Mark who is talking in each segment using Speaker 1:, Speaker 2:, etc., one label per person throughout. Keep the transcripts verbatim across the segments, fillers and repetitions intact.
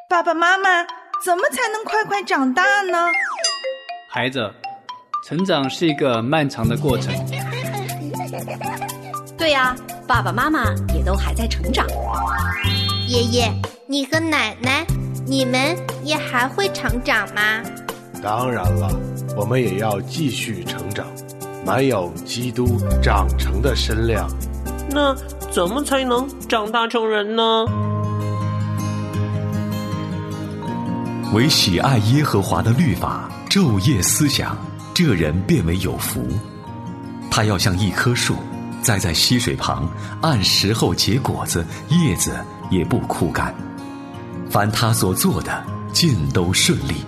Speaker 1: 爸爸妈妈，怎么才能快快长大呢？
Speaker 2: 孩子，成长是一个漫长的过程。
Speaker 3: 对呀，爸爸妈妈也都还在成长。
Speaker 4: 爷爷，你和奶奶，你们也还会成长吗？
Speaker 5: 当然了，我们也要继续成长，满有基督长成的身量。
Speaker 6: 那怎么才能长大成人呢？
Speaker 7: 唯喜爱耶和华的律法，昼夜思想，这人便为有福。他要像一棵树，栽在溪水旁，按时候结果子，叶子也不枯干。凡他所做的，尽都顺利。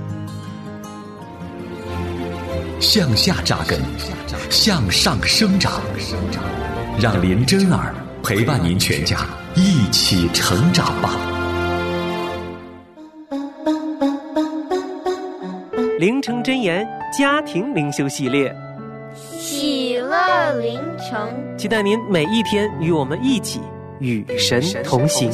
Speaker 7: 向下扎根，向上生长，让林真儿陪伴您全家一起成长吧。
Speaker 6: 灵城真言家庭灵修系列，
Speaker 4: 喜乐灵城，
Speaker 6: 期待您每一天与我们一起与神同行。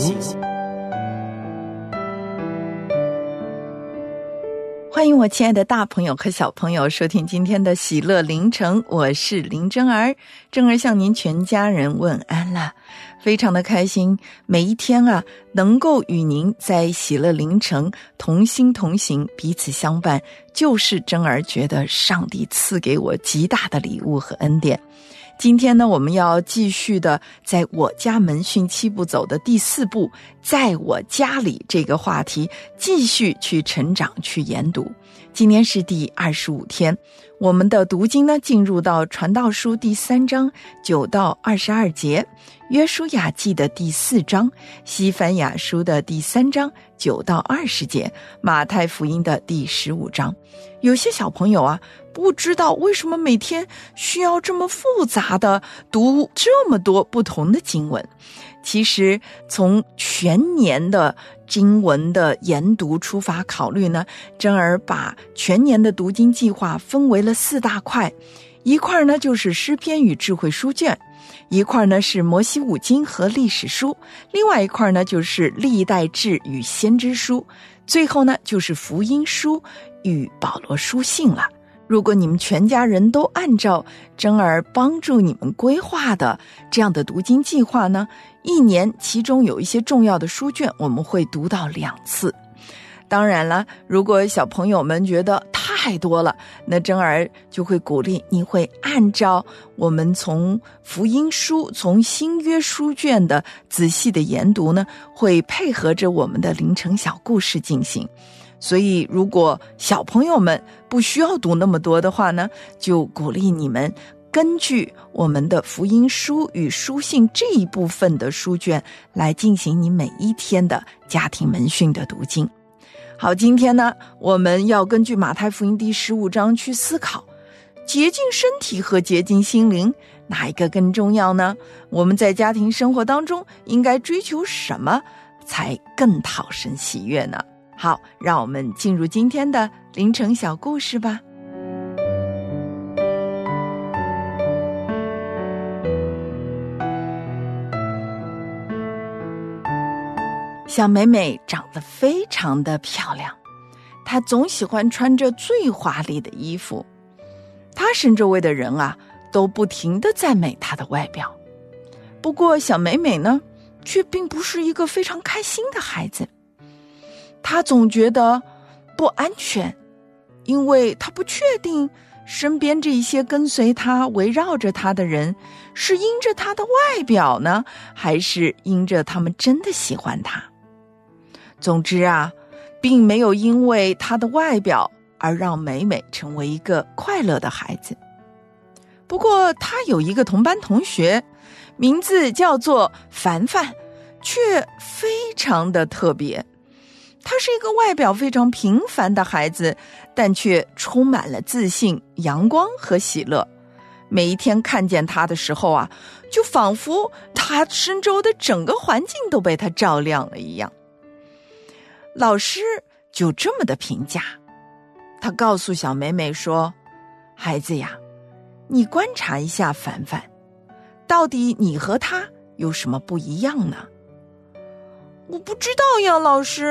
Speaker 1: 欢迎我亲爱的大朋友和小朋友收听今天的喜乐灵城，我是林真儿，真儿向您全家人问安了。非常的开心，每一天啊，能够与您在喜乐灵城同心同行，彼此相伴，就是真儿觉得上帝赐给我极大的礼物和恩典。今天呢，我们要继续的在我家门训七步走的第四步，在我家里这个话题继续去成长，去研读。今天是第二十五天，我们的读经呢进入到传道书第三章九到二十二节，约书亚记的第四章，西番雅书的第三章九到二十节，马太福音的第十五章。有些小朋友啊，不知道为什么每天需要这么复杂的读这么多不同的经文。其实从全年的经文的研读出发考虑呢，真儿把全年的读经计划分为了四大块。一块呢就是诗篇与智慧书卷，一块呢是摩西五经和历史书，另外一块呢就是历代志与先知书，最后呢就是福音书与保罗书信了。如果你们全家人都按照真儿帮助你们规划的这样的读经计划呢，一年其中有一些重要的书卷我们会读到两次。当然了，如果小朋友们觉得太多了，那真儿就会鼓励你会按照我们从福音书从新约书卷的仔细的研读呢，会配合着我们的灵城小故事进行。所以如果小朋友们不需要读那么多的话呢，就鼓励你们根据我们的福音书与书信这一部分的书卷来进行你每一天的家庭门训的读经。好，今天呢，我们要根据马太福音第十五章去思考，洁净身体和洁净心灵，哪一个更重要呢？我们在家庭生活当中应该追求什么才更讨神喜悦呢？好，让我们进入今天的灵城小故事吧。小美美长得非常的漂亮，她总喜欢穿着最华丽的衣服，她身周围的人啊都不停地赞美她的外表。不过小美美呢，却并不是一个非常开心的孩子。她总觉得不安全，因为她不确定身边这一些跟随她围绕着她的人是因着她的外表呢，还是因着他们真的喜欢她。总之啊，并没有因为她的外表而让美美成为一个快乐的孩子。不过她有一个同班同学，名字叫做凡凡，却非常的特别。他是一个外表非常平凡的孩子，但却充满了自信、阳光和喜乐。每一天看见他的时候啊，就仿佛他身周的整个环境都被他照亮了一样。老师就这么的评价，他告诉小美美说，孩子呀，你观察一下凡凡，到底你和他有什么不一样呢？我不知道呀，老师，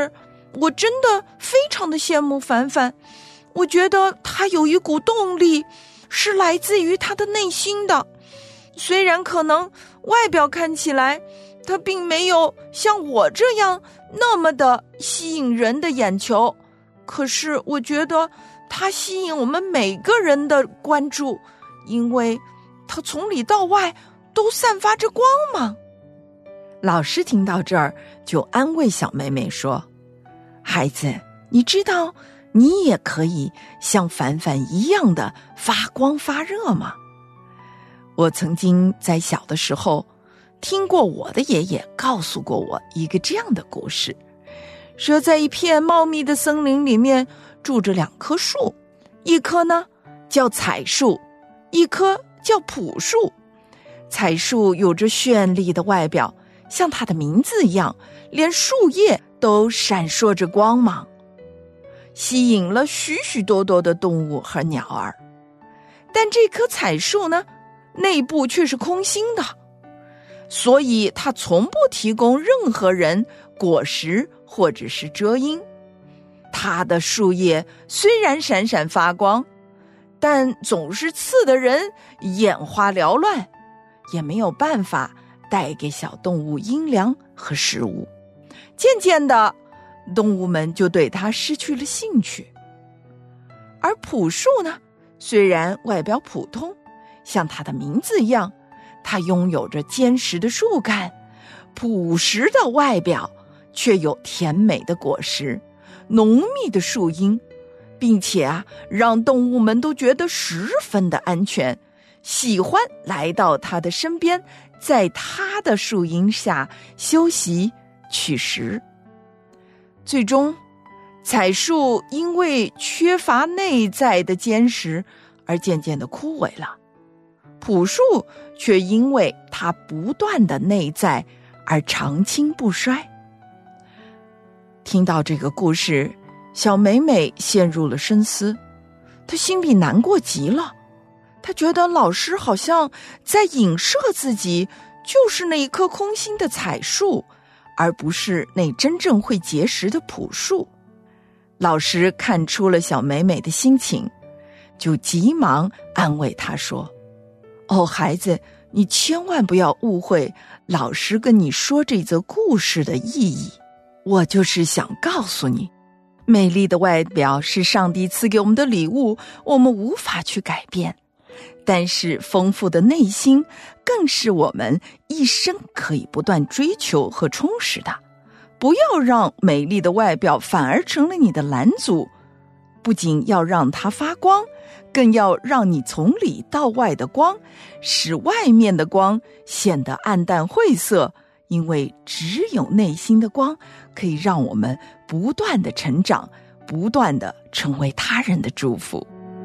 Speaker 1: 我真的非常的羡慕凡凡，我觉得他有一股动力是来自于他的内心的，虽然可能外表看起来他并没有像我这样那么的吸引人的眼球，可是我觉得他吸引我们每个人的关注，因为他从里到外都散发着光芒。老师听到这儿就安慰小妹妹说，孩子，你知道你也可以像凡凡一样的发光发热吗？我曾经在小的时候听过我的爷爷告诉过我一个这样的故事，说在一片茂密的森林里面住着两棵树，一棵呢叫彩树，一棵叫朴树。彩树有着绚丽的外表，像它的名字一样，连树叶都闪烁着光芒，吸引了许许多多的动物和鸟儿。但这棵彩树呢，内部却是空心的，所以它从不提供任何人果实或者是遮阴。它的树叶虽然闪闪发光，但总是刺得人眼花缭乱，也没有办法带给小动物阴凉和食物。渐渐的，动物们就对它失去了兴趣。而朴树呢，虽然外表普通，像它的名字一样，它拥有着坚实的树干，朴实的外表，却有甜美的果实，浓密的树荫，并且啊，让动物们都觉得十分的安全，喜欢来到它的身边，在它的树荫下休息取食。最终，彩树因为缺乏内在的坚实而渐渐的枯萎了，朴树却因为它不断的内在而长青不衰。听到这个故事，小美美陷入了深思，她心里难过极了。她觉得老师好像在影射自己就是那一棵空心的彩树，而不是那真正会结实的朴树。老师看出了小美美的心情，就急忙安慰她说，哦，孩子，你千万不要误会老师跟你说这则故事的意义。我就是想告诉你，美丽的外表是上帝赐给我们的礼物，我们无法去改变，但是丰富的内心更是我们一生可以不断追求和充实的。不要让美丽的外表反而成了你的拦阻，不仅要让它发光，更要让你从里到外的光，使外面的光显得暗淡晦涩，因为只有内心的光可以让我们不断的成长，不断的成为他人的祝福。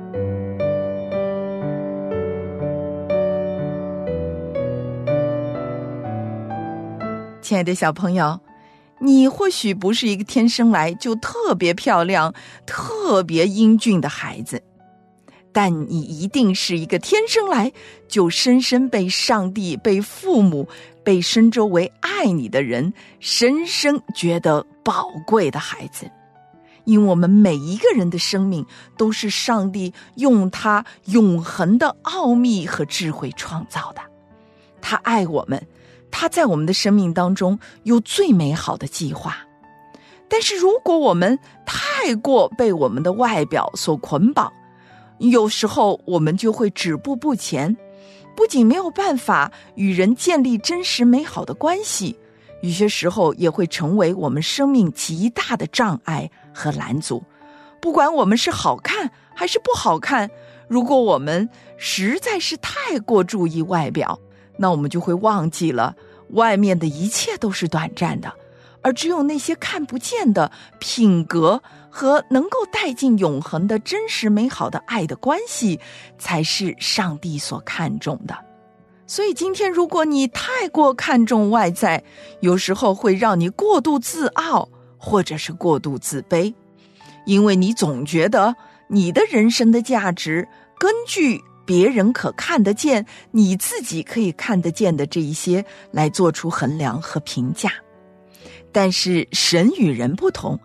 Speaker 1: 亲爱的小朋友，你或许不是一个天生来就特别漂亮、特别英俊的孩子，但你一定是一个天生来就深深被上帝、被父母、被深周围爱你的人深深觉得宝贵的孩子。因为我们每一个人的生命都是上帝用他永恒的奥秘和智慧创造的，他爱我们，他在我们的生命当中有最美好的计划。但是如果我们太过被我们的外表所捆绑，有时候我们就会止步不前，不仅没有办法与人建立真实美好的关系，有些时候也会成为我们生命极大的障碍和拦阻。不管我们是好看还是不好看，如果我们实在是太过注意外表，那我们就会忘记了外面的一切都是短暂的，而只有那些看不见的品格和能够带进永恒的真实美好的爱的关系，才是上帝所看重的。所以今天如果你太过看重外在，有时候会让你过度自傲，或者是过度自卑，因为你总觉得你的人生的价值根据别人可看得见，你自己可以看得见的这一些来做出衡量和评价。但是神与人不同，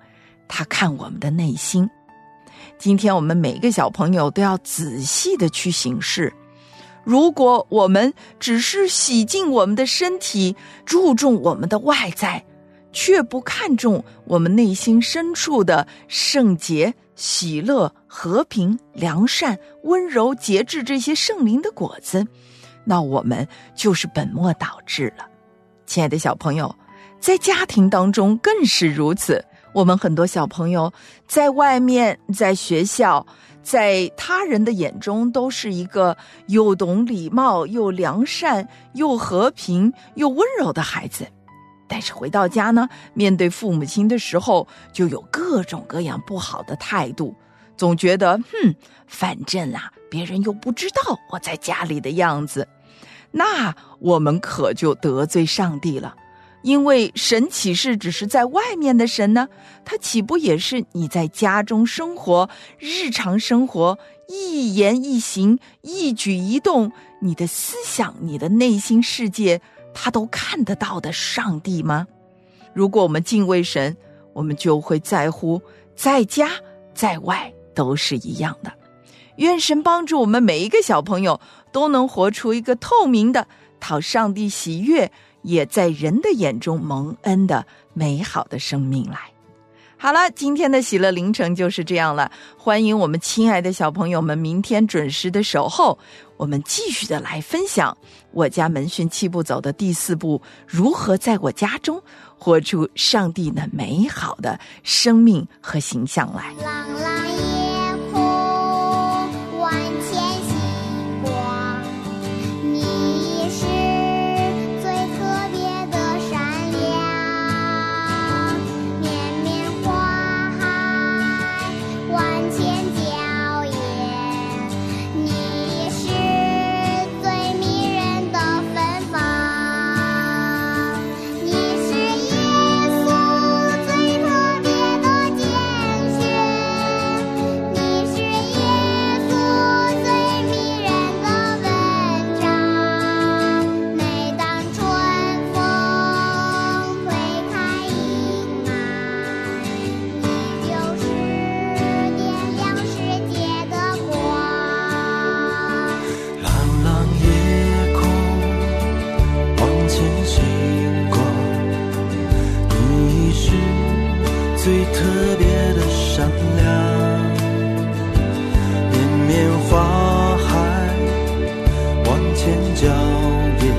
Speaker 1: 他看我们的内心。今天我们每个小朋友都要仔细的去行事。如果我们只是洗净我们的身体，注重我们的外在，却不看重我们内心深处的圣洁、喜乐、和平、良善、温柔、节制这些圣灵的果子，那我们就是本末倒置了。亲爱的小朋友，在家庭当中更是如此。我们很多小朋友在外面，在学校，在他人的眼中都是一个又懂礼貌、又良善、又和平、又温柔的孩子。但是回到家呢，面对父母亲的时候，就有各种各样不好的态度，总觉得哼，反正啊，别人又不知道我在家里的样子，那我们可就得罪上帝了。因为神岂是只是在外面的神呢？他岂不也是你在家中生活、日常生活、一言一行、一举一动，你的思想、你的内心世界，他都看得到的上帝吗？如果我们敬畏神，我们就会在乎在家在外都是一样的。愿神帮助我们每一个小朋友都能活出一个透明的、讨上帝喜悦，也在人的眼中蒙恩的美好的生命来。好了，今天的喜乐凌晨就是这样了。欢迎我们亲爱的小朋友们明天准时的守候，我们继续的来分享我家门训七步走的第四步，如何在我家中活出上帝那美好的生命和形象来。
Speaker 4: 朗朗夜空万千星光，你是最特别的闪亮，绵绵花海万千娇艳，你是最迷人的芬芳，你是耶稣最特别的拣选，你是耶稣最迷人的文章。每当春风推开阴霾，你就是点亮世界的光。
Speaker 8: 朗朗夜空，万千星光，你是最特别的闪亮，绵绵花海，万千娇艳，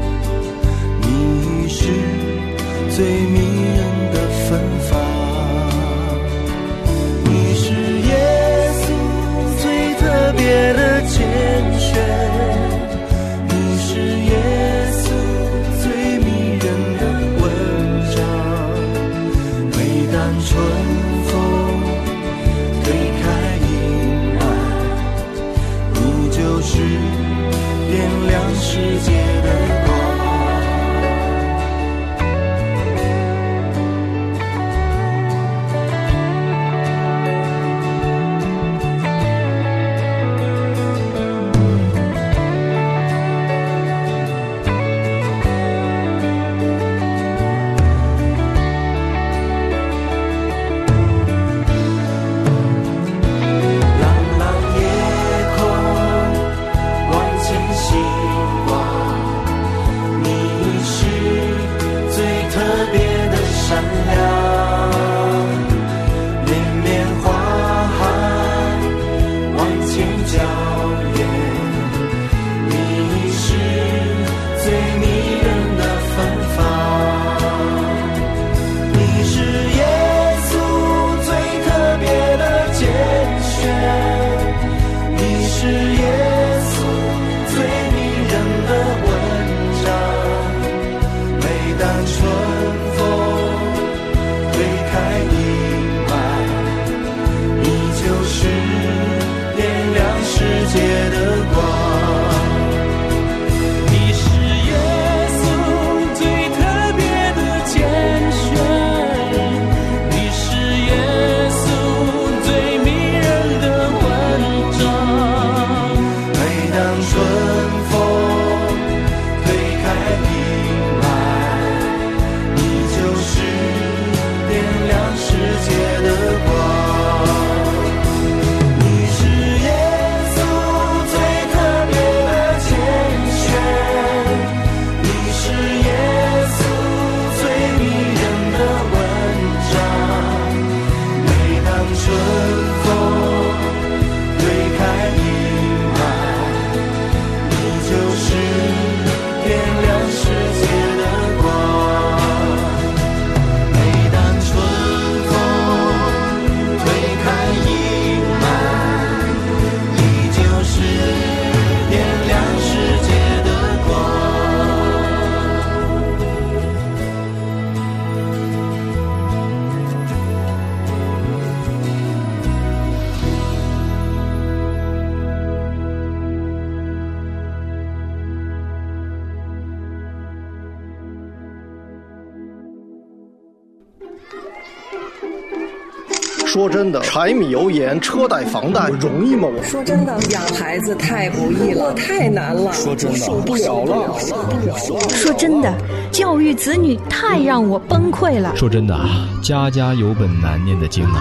Speaker 8: 你是最迷人的芬芳，你是耶稣最特别的拣选，你是耶稣最迷人的文章。每当春风推开阴霾，你就是点亮世界的光。
Speaker 9: 说真的，柴米油盐车贷房贷容易吗？我
Speaker 10: 说真的，养孩子太不易了，太难了。
Speaker 9: 说真的，受不了了，受不了了。
Speaker 11: 说真的，教育子女太让我崩溃了。
Speaker 12: 说真的，家家有本难念的经啊。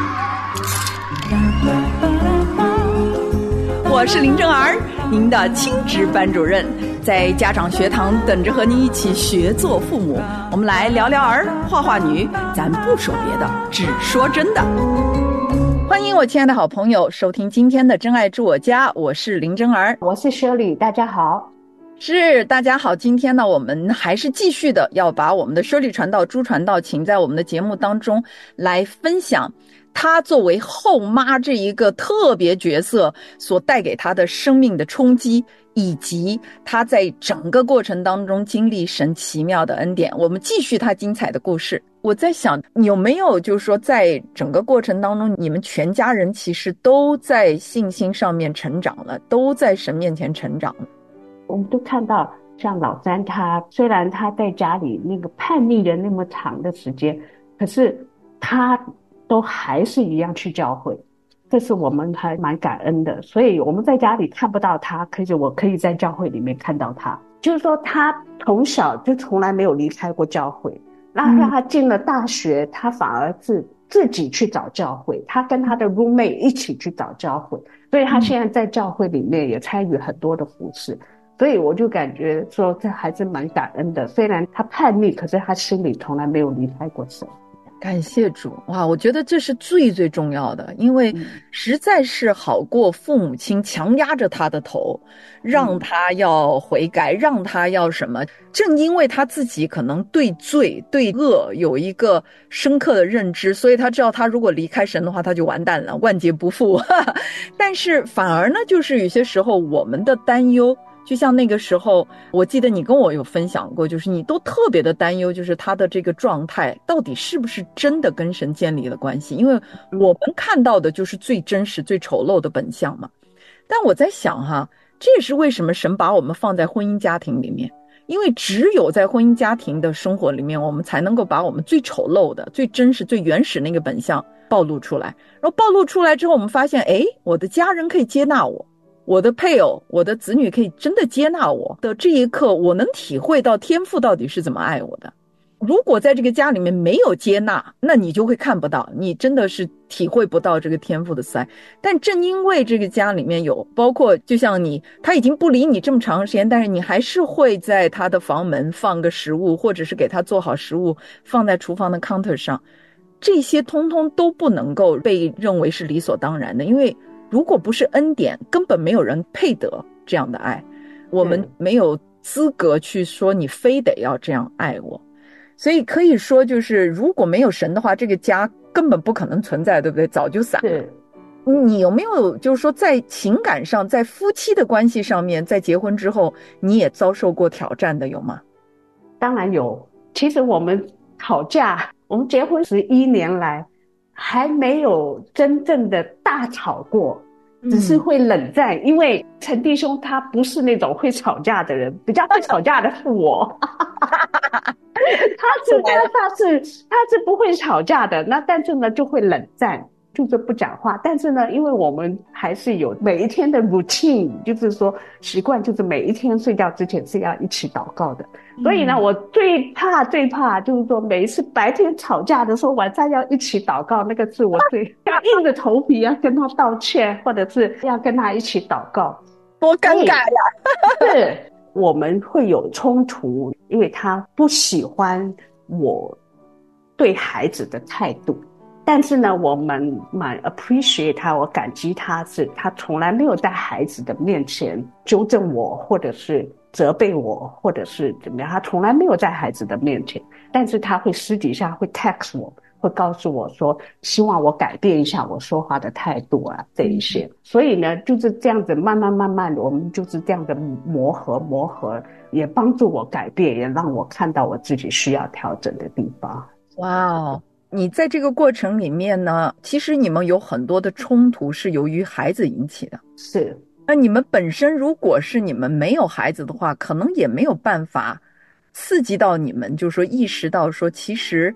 Speaker 1: 我是林正儿，您的亲职班主任，在家长学堂等着和您一起学做父母。我们来聊聊儿，画画女，咱不说别的，只说真的。欢迎我亲爱的好朋友收听今天的真爱住我家，我是林真儿，
Speaker 13: 我是舍里，大家好。
Speaker 1: 是，大家好。今天呢，我们还是继续的要把我们的舍里传道朱传道请在我们的节目当中来分享他作为后妈这一个特别角色所带给他的生命的冲击，以及他在整个过程当中经历神奇妙的恩典。我们继续他精彩的故事。我在想，有没有就是说在整个过程当中，你们全家人其实都在信心上面成长了，都在神面前成长了。
Speaker 13: 我们都看到像老三，他虽然他在家里那个叛逆了那么长的时间，可是他都还是一样去教会，这是我们还蛮感恩的。所以我们在家里看不到他，可是我可以在教会里面看到他。就是说他从小就从来没有离开过教会，那让他进了大学，他反而是自己去找教会，他跟他的 roommate 一起去找教会，所以他现在在教会里面也参与很多的服事。所以我就感觉说这还是蛮感恩的，虽然他叛逆，可是他心里从来没有离开过神。
Speaker 1: 感谢主。哇，我觉得这是最最重要的，因为实在是好过父母亲强压着他的头，让他要悔改，让他要什么。正因为他自己可能对罪对恶有一个深刻的认知，所以他知道他如果离开神的话他就完蛋了，万劫不复但是反而呢，就是有些时候我们的担忧，就像那个时候我记得你跟我有分享过，就是你都特别的担忧，就是他的这个状态到底是不是真的跟神建立了关系，因为我们看到的就是最真实最丑陋的本相嘛。但我在想哈，这也是为什么神把我们放在婚姻家庭里面，因为只有在婚姻家庭的生活里面，我们才能够把我们最丑陋的最真实最原始那个本相暴露出来。然后暴露出来之后，我们发现诶，我的家人可以接纳我，我的配偶我的子女可以真的接纳我的这一刻，我能体会到天父到底是怎么爱我的。如果在这个家里面没有接纳，那你就会看不到，你真的是体会不到这个天父的慈爱。但正因为这个家里面有，包括就像你他已经不理你这么长时间，但是你还是会在他的房门放个食物，或者是给他做好食物放在厨房的 counter 上，这些通通都不能够被认为是理所当然的。因为如果不是恩典，根本没有人配得这样的爱，我们没有资格去说你非得要这样爱我。所以可以说，就是如果没有神的话，这个家根本不可能存在，对不对？早就散了。你有没有就是说在情感上，在夫妻的关系上面，在结婚之后你也遭受过挑战的，有吗？
Speaker 13: 当然有。其实我们吵架，我们结婚十一年来还没有真正的大吵过，只是会冷战。嗯、因为陈弟兄他不是那种会吵架的人，比较会吵架的是我他是他他是他是不会吵架的，那但是呢就会冷战，就是不讲话。但是呢，因为我们还是有每一天的 routine， 就是说习惯，就是每一天睡觉之前是要一起祷告的。所以呢，我最怕最怕就是说每一次白天吵架的时候，晚上要一起祷告，那个是我最要硬着头皮要跟他道歉，或者是要跟他一起祷告，
Speaker 1: 多尴尬呀！
Speaker 13: 是我们会有冲突，因为他不喜欢我对孩子的态度。但是呢，我们蛮 appreciate 他，我感激他，是他从来没有在孩子的面前纠正我，或者是责备我，或者是怎么样，他从来没有在孩子的面前。但是他会私底下会 text 我，会告诉我说希望我改变一下我说话的态度啊，这一些。嗯、所以呢，就是这样子慢慢慢慢的，我们就是这样的磨合磨合，也帮助我改变，也让我看到我自己需要调整的地方。
Speaker 1: 哇哦！你在这个过程里面呢，其实你们有很多的冲突是由于孩子引起的。
Speaker 13: 是。
Speaker 1: 那你们本身如果是你们没有孩子的话，可能也没有办法刺激到你们，就是说意识到说其实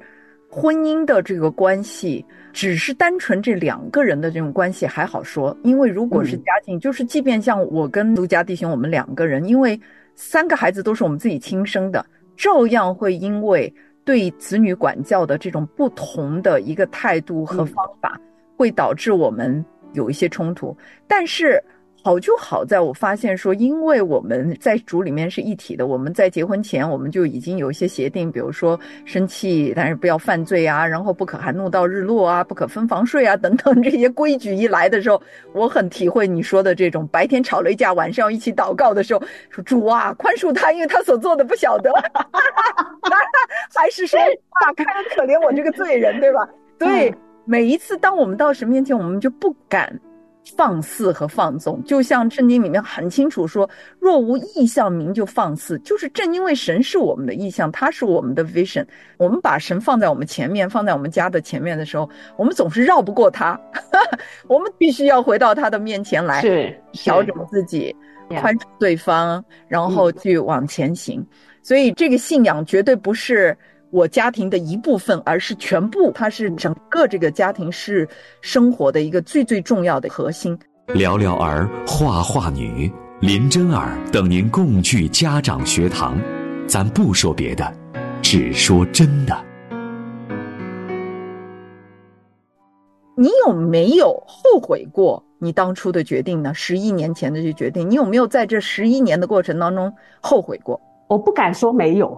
Speaker 1: 婚姻的这个关系只是单纯这两个人的这种关系还好说，因为如果是家庭、嗯、就是即便像我跟卢家弟兄我们两个人，因为三个孩子都是我们自己亲生的，照样会因为对子女管教的这种不同的一个态度和方法、嗯、会导致我们有一些冲突。但是好就好在我发现说，因为我们在主里面是一体的，我们在结婚前我们就已经有一些协定，比如说生气但是不要犯罪啊，然后不可含怒到日落啊，不可分房睡啊等等，这些规矩一来的时候，我很体会你说的这种白天吵了一架，晚上要一起祷告的时候，说主啊宽恕他，因为他所做的不晓得还是说啊看着可怜我这个罪人，对吧？对，每一次当我们到神面前，我们就不敢放肆和放纵，就像圣经里面很清楚说，若无异象民就放肆，就是正因为神是我们的异象，他是我们的 vision， 我们把神放在我们前面，放在我们家的前面的时候，我们总是绕不过他我们必须要回到他的面前来，
Speaker 13: 是
Speaker 1: 调整自己，宽恕对方，然后去往前行、嗯、所以这个信仰绝对不是我家庭的一部分，而是全部，它是整个这个家庭是生活的一个最最重要的核心。
Speaker 7: 聊聊儿画画女林真儿等您共聚家长学堂，咱不说别的，只说真的。
Speaker 1: 你有没有后悔过你当初的决定呢？十一年前的这决定，你有没有在这十一年的过程当中后悔过？
Speaker 13: 我不敢说没有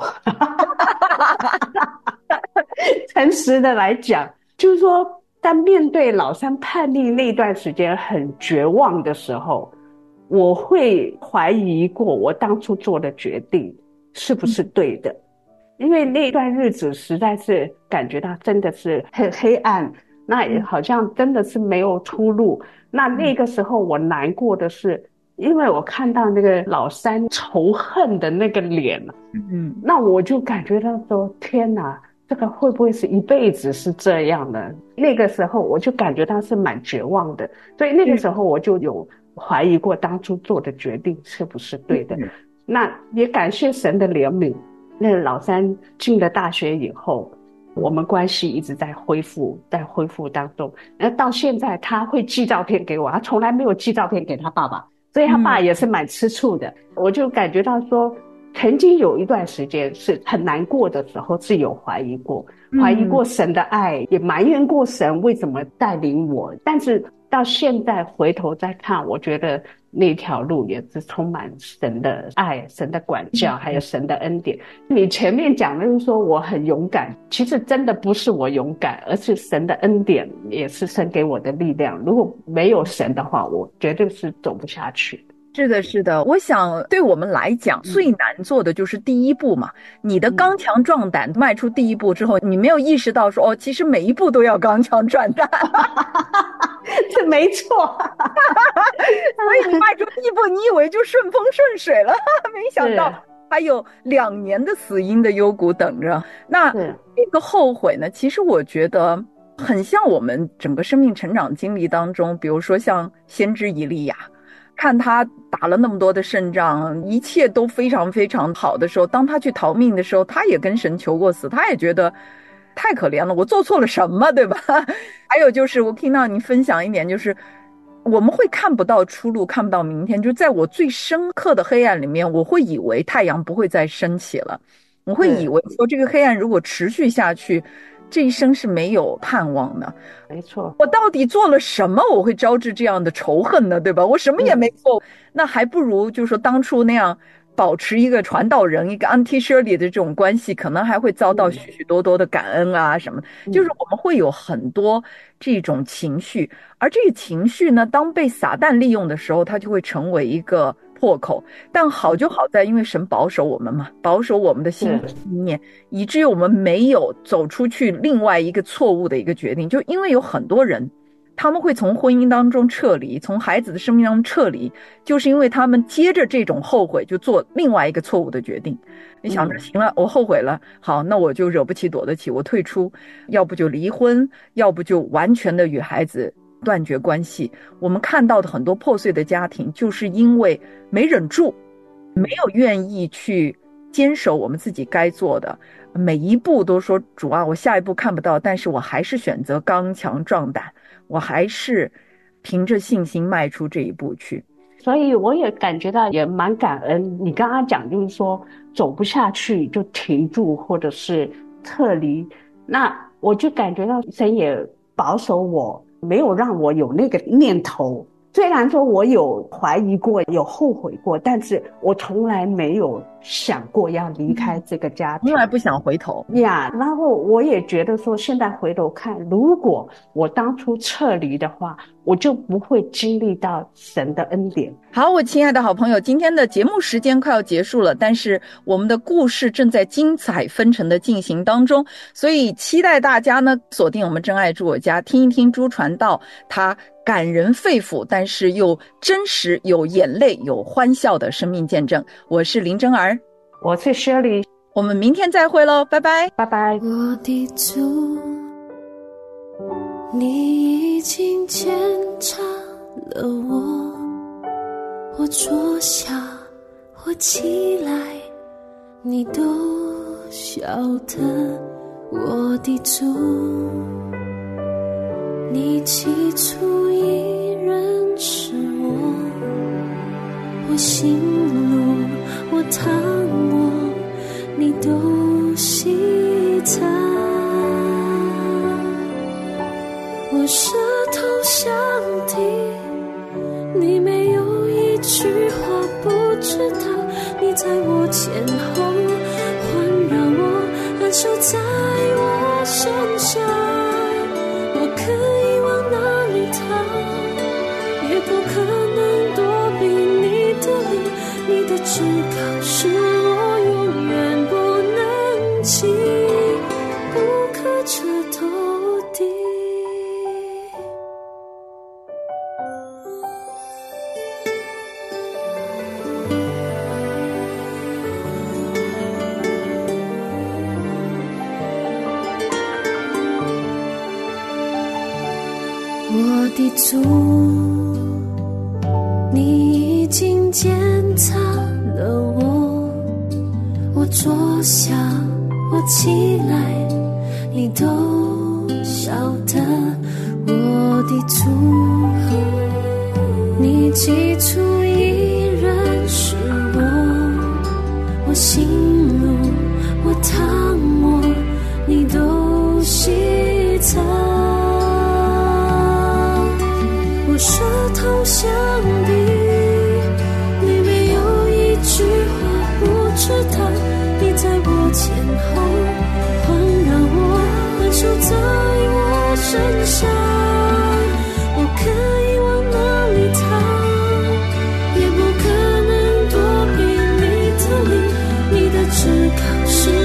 Speaker 13: 诚实的来讲，就是说当面对老三叛逆那段时间很绝望的时候，我会怀疑过我当初做的决定是不是对的、嗯、因为那段日子实在是感觉到真的是很黑暗，那也好像真的是没有出路、嗯、那那个时候我难过的是因为我看到那个老三仇恨的那个脸，嗯，那我就感觉到说天哪，这个会不会是一辈子是这样的？那个时候我就感觉到是蛮绝望的，所以那个时候我就有怀疑过当初做的决定是不是对的、嗯、那也感谢神的怜悯，那个老三进了大学以后，我们关系一直在恢复在恢复当中，那到现在他会寄照片给我，他从来没有寄照片给他爸爸，所以他爸也是蛮吃醋的、嗯、我就感觉到说曾经有一段时间是很难过的时候是有怀疑过怀疑过神的爱、嗯、也埋怨过神为什么带领我，但是到现在回头再看，我觉得那条路也是充满神的爱，神的管教，还有神的恩典。你前面讲的就是说我很勇敢，其实真的不是我勇敢，而是神的恩典也是神给我的力量，如果没有神的话，我绝对是走不下去的。
Speaker 1: 是的，是的，我想对我们来讲、嗯、最难做的就是第一步嘛。你的刚强壮胆迈出第一步之后，你没有意识到说哦，其实每一步都要刚强壮胆
Speaker 13: 这没错
Speaker 1: 所以你迈出第一步，你以为就顺风顺水了没想到还有两年的死荫的幽谷等着。那这个后悔呢，其实我觉得很像我们整个生命成长经历当中，比如说像先知以利亚，看他打了那么多的胜仗，一切都非常非常好的时候，当他去逃命的时候，他也跟神求过死，他也觉得太可怜了，我做错了什么，对吧？还有就是我听到你分享一点，就是我们会看不到出路，看不到明天，就在我最深刻的黑暗里面，我会以为太阳不会再升起了，我会以为说这个黑暗如果持续下去，这一生是没有盼望的。
Speaker 13: 没错，
Speaker 1: 我到底做了什么我会招致这样的仇恨呢，对吧？我什么也没做、嗯、那还不如就是说当初那样保持一个传道人一个 Auntie Shirley 的这种关系，可能还会遭到许许多多的感恩啊什么的、嗯、就是我们会有很多这种情绪，而这个情绪呢，当被撒旦利用的时候，它就会成为一个破口。但好就好在因为神保守我们嘛，保守我们的心意念，以至于我们没有走出去另外一个错误的一个决定。就因为有很多人他们会从婚姻当中撤离，从孩子的生命当中撤离，就是因为他们接着这种后悔就做另外一个错误的决定。你想着行了，我后悔了，好，那我就惹不起躲得起，我退出，要不就离婚，要不就完全的与孩子断绝关系。我们看到的很多破碎的家庭，就是因为没忍住，没有愿意去坚守我们自己该做的，每一步都说主啊，我下一步看不到，但是我还是选择刚强壮胆，我还是凭着信心迈出这一步去。
Speaker 13: 所以我也感觉到也蛮感恩，你刚刚讲就是说走不下去就停住或者是撤离，那我就感觉到神也保守我，没有让我有那个念头。虽然说我有怀疑过，有后悔过，但是我从来没有想过要离开这个家庭，
Speaker 1: 从来不想回头
Speaker 13: 呀。然后我也觉得说，现在回头看，如果我当初撤离的话，我就不会经历到神的恩典。
Speaker 1: 好，我亲爱的好朋友，今天的节目时间快要结束了，但是我们的故事正在精彩纷呈的进行当中，所以期待大家呢锁定我们真爱住我家，听一听朱传道他感人肺腑但是又真实有眼泪有欢笑的生命见证。我是林真儿，
Speaker 13: 我是 Shirley，
Speaker 1: 我们明天再会咯，拜拜
Speaker 13: 拜拜。
Speaker 14: 我的主，你已经检查了我，我坐下我起来你都晓得。我的主，你起初已认识我，我心路我躺我你都细察。我舌头想的你没有一句话不知道，你在我前后环绕我，安守在我身上，我可以往哪里逃，也不可能躲避你的灵，你的至高是我永远不能及，不可彻头的。我的主，你已经检查了我，我坐下我起来你都晓得。我的主，你起初已认识我，我心路我躺我你都细察。我舌头想的你没有一句话不知道，你在我前后环绕我，安守在我身上，我可以往哪里逃，也不可能躲避你的灵，你的至高是